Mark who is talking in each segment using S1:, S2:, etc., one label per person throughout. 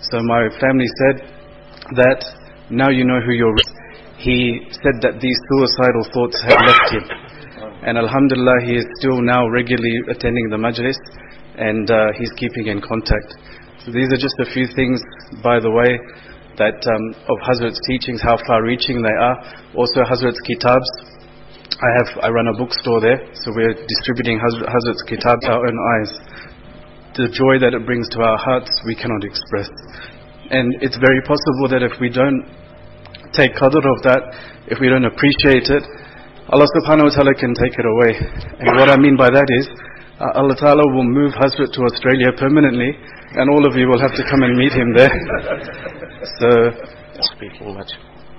S1: So my family said that now you know who you're with. He said that these suicidal thoughts had left him. And alhamdulillah, he is still now regularly attending the majlis, and he's keeping in contact. So these are just a few things, by the way, that of Hazrat's teachings, how far-reaching they are. Also Hazrat's kitabs. I run a bookstore there, so we're distributing Hazrat's kitabs our own eyes. The joy that it brings to our hearts, we cannot express. And it's very possible that if we don't take qadr of that, if we don't appreciate it, Allah subhanahu wa ta'ala can take it away. And what I mean by that is, Allah ta'ala will move Hazrat to Australia permanently, and all of you will have to come and meet him there. So,
S2: speaking much.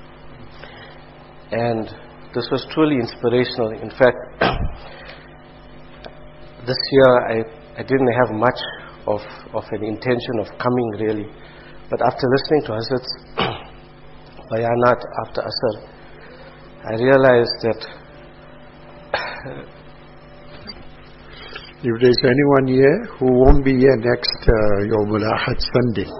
S2: And this was truly inspirational. In fact, this year I didn't have much of an intention of coming really. But after listening to Hazrat's bayanat after Asr, I realized that
S3: if there's anyone here who won't be here next Yawmul Ahad Sunday,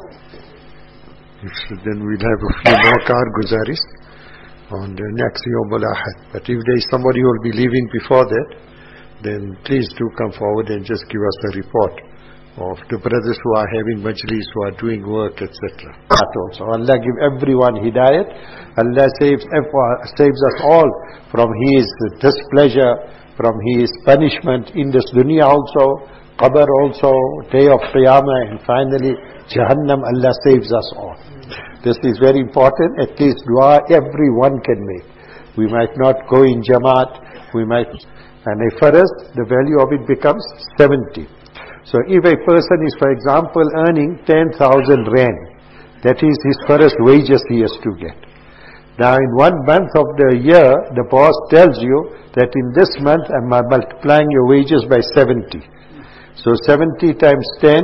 S3: then we'll have a few more karguzaris on the next Yawmul Ahad. But if there's somebody who will be leaving before that, then please do come forward and just give us a report of the brothers who are having majlis, who are doing work, etc. So Allah give everyone hidayat. Allah saves us all from His displeasure, from His punishment in this dunya also, qabr also, day of Qiyamah, and finally Jahannam. Allah saves us all. This is very important. At least dua everyone can make. We might not go in Jamaat, and for us the value of it becomes 70. So if a person is, for example, earning 10,000 rand, that is his first wages he has to get. Now in 1 month of the year, the boss tells you that in this month I'm multiplying your wages by 70. So 70 times 10,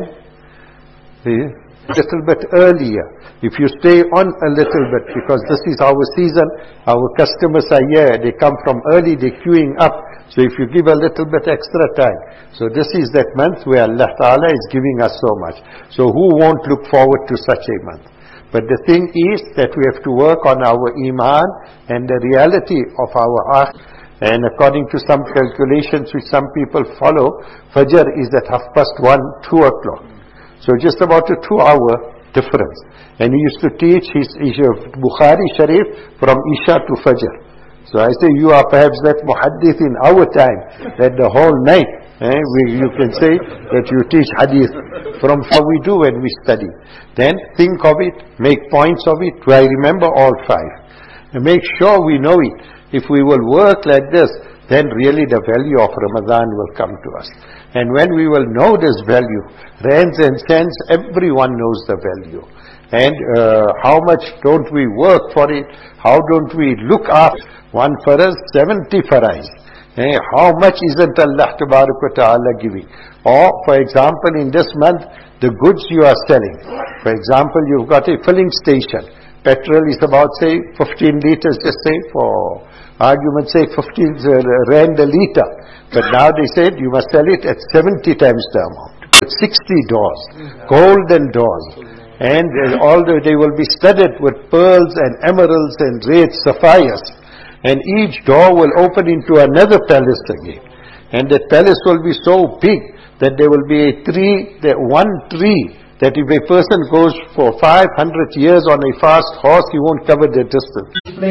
S3: a little bit earlier. If you stay on a little bit, because this is our season, our customers are here, they come from early, they're queuing up. So if you give a little bit extra time. So this is that month where Allah Ta'ala is giving us so much. So who won't look forward to such a month? But the thing is that we have to work on our iman and the reality of our akhirah. And according to some calculations which some people follow, Fajr is at 1:30, 2 o'clock. So just about a 2-hour difference. And he used to teach his Bukhari Sharif from Isha to Fajr. So I say, you are perhaps that muhaddith in our time, that the whole night, you can say that you teach hadith from how we do when we study. Then think of it, make points of it. Do I remember all 5? And make sure we know it. If we will work like this, then really the value of Ramadan will come to us. And when we will know this value, rands and cents, everyone knows the value. And how much don't we work for it? How don't we look after one faraz, 70 farais? How much isn't Allah Ta'ala giving? Or, for example, in this month, the goods you are selling. For example, you've got a filling station. Petrol is about, say, 15 liters, just say, for argument's sake, 15 rand a liter. But now they said you must sell it at 70 times the amount. 60 doors, golden doors. And they will be studded with pearls and emeralds and red sapphires. And each door will open into another palace again. And that palace will be so big that there will be one tree, that if a person goes for 500 years on a fast horse, he won't cover the distance.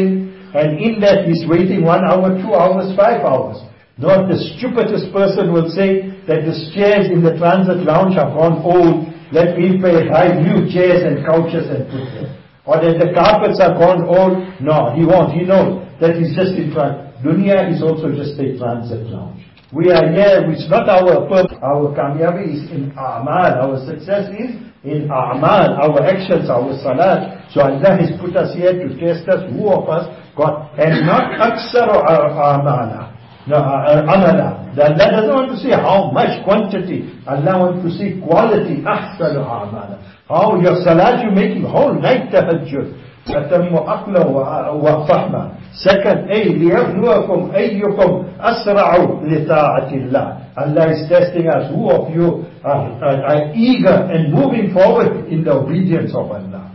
S4: And in that he's waiting 1 hour, 2 hours, 5 hours. Not the stupidest person will say that the chairs in the transit lounge have gone old. Let me buy new chairs and couches and put them. Or that the carpets are gone old. No, he won't. He knows that he's just in front. Dunya is also just a transit lounge. We are here, it's not our purpose. Our kamyabi is in a'mal. Our success is in a'mal, our actions, our salat. So Allah has put us here to test us, who of us got, and not aksaru amala. No, amala. Allah doesn't want to see how much quantity. Allah wants to see quality. Ahsanu amala. How your salat you're making whole night tahajjud. أتم عقلا وفهما. Second, ليبلوكم أيكم أسرع لطاعة الله. Allah is testing us. Who of you are eager and moving forward in the obedience of Allah?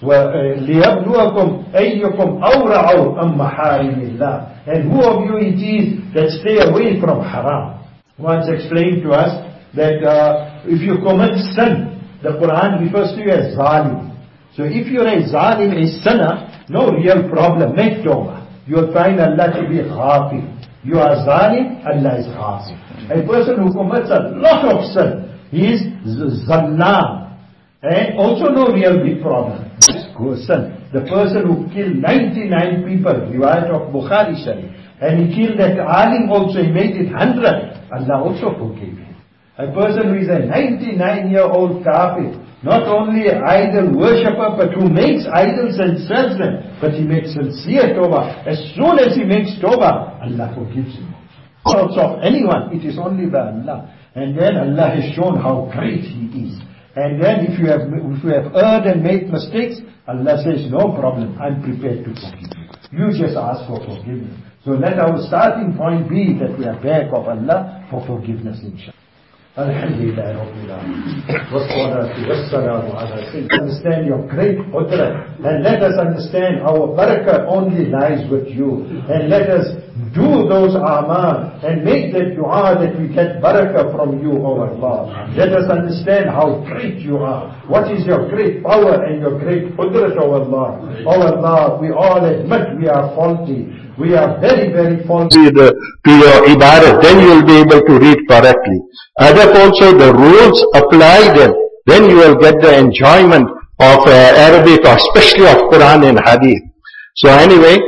S4: ليبلوكم أيكم أورع أم محارم الله. And who of you it is that stay away from haram? Once explained to us that if you commit sin, the Quran refers to you as zalim. So if you're a zalim, a sinner, no real problem, make tawbah. You'll find Allah to be ghafir. You are zalim, Allah is ghafir. A person who commits a lot of sin, he is zallam. And also no real big problem. Sin. The person who killed 99 people, riwayat of Bukhari Sharif, and he killed that alim also, he made it 100, Allah also forgave him. A person who is a 99-year-old kafir, not only an idol worshipper, but who makes idols and sells them, but he makes sincere tawbah. As soon as he makes tawbah, Allah forgives him. Also of anyone, it is only by Allah. And then Allah has shown how great He is. And then if you have erred and made mistakes, Allah says, no problem, I'm prepared to forgive you. You just ask for forgiveness. So let our starting point be that we are back of Allah for forgiveness, inshallah. Alhamdulillah Rabbil Alameen. Wassalatu wassalamu ala sayyidina. Understand your great qudrat. And let us understand our barakah only lies with you. And let us do those a'mal and make that dua that we get barakah from you, O Allah. Let us understand how great you are. What is your great power and your great qudrat, O Allah. O Allah, we all admit we are faulty. We are very, very faulty.
S3: To your ibadah, then you will be able to read correctly. Adab also, the rules, apply them. Then you will get the enjoyment of Arabic, or especially of Quran and Hadith. So anyway,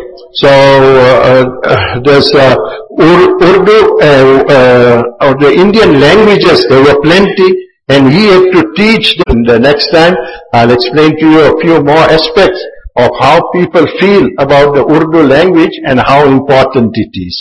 S3: there's Urdu, or the Indian languages, there were plenty, and he had to teach them. The next time, I'll explain to you a few more aspects of how people feel about the Urdu language and how important it is.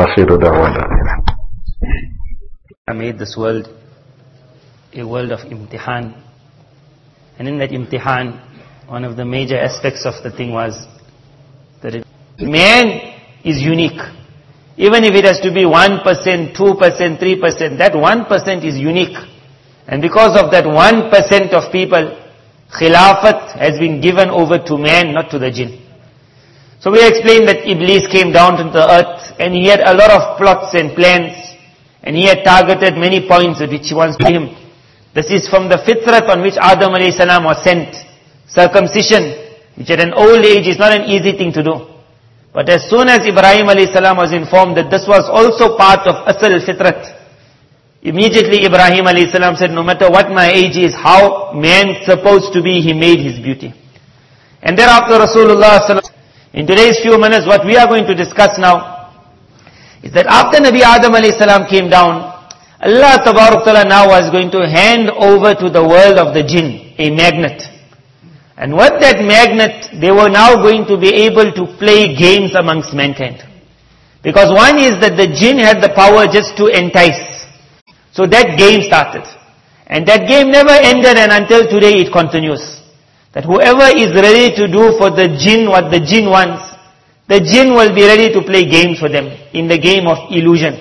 S5: I made this world a world of imtihan. And in that imtihan, one of the major aspects of the thing was that man is unique. Even if it has to be 1%, 2%, 3%, that 1% is unique. And because of that 1% of people, Khilafat has been given over to man, not to the jinn. So we explained that Iblis came down to the earth and he had a lot of plots and plans and he had targeted many points at which he wants to him. This is from the fitrat on which Adam alayhi salam was sent. Circumcision, which at an old age is not an easy thing to do. But as soon as Ibrahim alayhi salam was informed that this was also part of asal fitrat, immediately Ibrahim alayhi salam said, no matter what my age is, how man supposed to be, he made his beauty. And thereafter Rasulullah sallallahu alaihi wasallam, in today's few minutes, what we are going to discuss now is that after Nabi Adam alayhi salam came down, Allah Tabarak Ta'ala now was going to hand over to the world of the jinn a magnet. And with that magnet, they were now going to be able to play games amongst mankind. Because one is that the jinn had the power just to entice. So that game started. And that game never ended, and until today it continues. That whoever is ready to do for the jinn what the jinn wants, the jinn will be ready to play games for them in the game of illusion.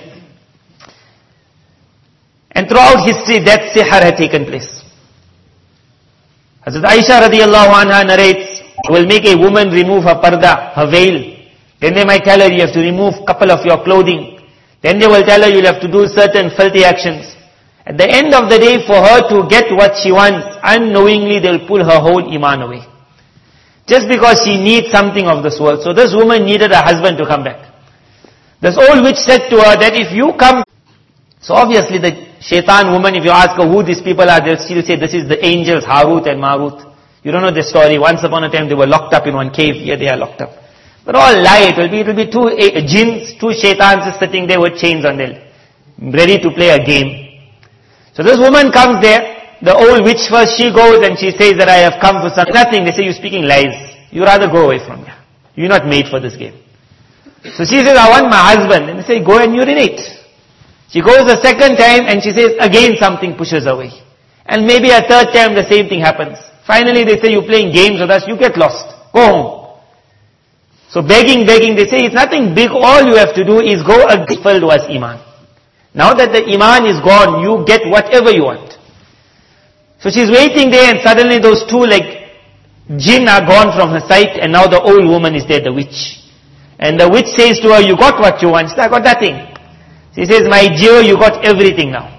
S5: And throughout history, that sihr had taken place. Hazrat Aisha radiallahu anha narrates, will make a woman remove her parda, her veil. Then they might tell her, you have to remove a couple of your clothing. Then they will tell her, you'll have to do certain filthy actions. At the end of the day, for her to get what she wants, unknowingly they'll pull her whole iman away. Just because she needs something of this world. So this woman needed a husband to come back. This old witch said to her that if you come... So obviously the shaitan woman, if you ask her who these people are, they'll still say this is the angels, Harut and Marut. You don't know the story. Once upon a time they were locked up in one cave. Here they are locked up. But all lie. It will be two jinns, two shaitans sitting there with chains on them, ready to play a game. So this woman comes there, the old witch first, she goes and she says that I have come for something. Nothing. They say you're speaking lies. You rather go away from here. You're not made for this game. So she says, I want my husband. And they say, go and urinate. She goes the second time and she says, again something pushes away. And maybe a third time the same thing happens. Finally they say, you're playing games with us, you get lost. Go home. So begging, they say, it's nothing big, all you have to do is go and filled was Iman. Now that the Iman is gone, you get whatever you want. So she's waiting there and suddenly those two jinn are gone from her sight and now the old woman is there, the witch. And the witch says to her, you got what you want. She said, I got nothing. She says, my dear, you got everything now.